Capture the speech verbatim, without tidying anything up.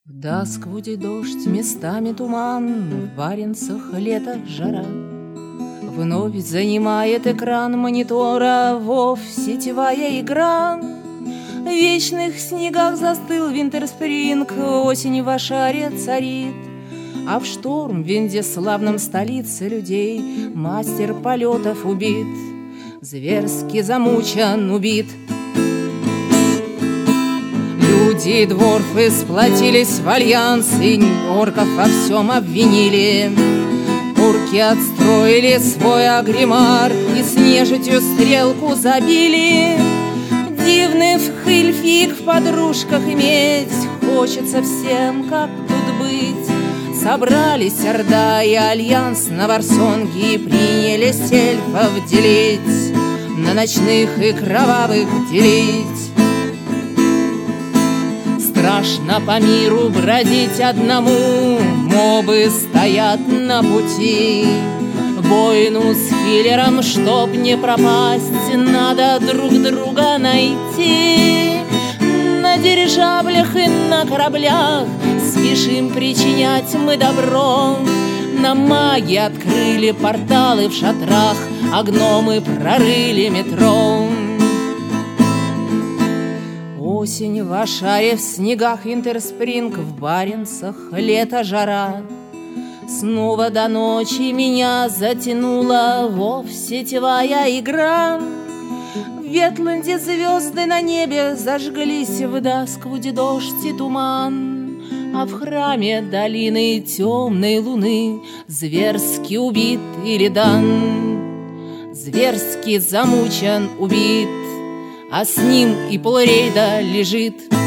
В Дасквуде дождь, местами туман, в Баренцах лето, жара. Вновь занимает экран монитора вов сетевая игра. В вечных снегах застыл Винтерспринг, осень в Ашаре царит. А в шторм винде славном столице людей мастер полетов убит, зверски замучен, убит. Люди и дворфы сплотились в альянс, и орков во всем обвинили. Орки отстроили свой агримар и с нежитью стрелку забили. Дивный вхыльфик в подружках иметь, хочется всем, как тут быть. Собрались Орда и Альянс на Варсонге и принялись эльфов делить, на ночных и кровавых делить. Страшно по миру бродить одному, мобы стоят на пути. Войну с хиллером, чтоб не пропасть, надо друг друга найти. На дирижаблях и на кораблях спешим причинять мы добро. На маги открыли порталы в шатрах, а гномы прорыли метро. Осень в Ашаре, в снегах Винтерспринг, в Баренцах лето, жара. Снова до ночи меня затянула вов сетевая игра. В Ветланде звезды на небе зажглись, в Дасквуде дождь и туман. А в храме долины темной луны зверски убит Иридан. Зверски замучен, убит, а с ним и полрейда лежит.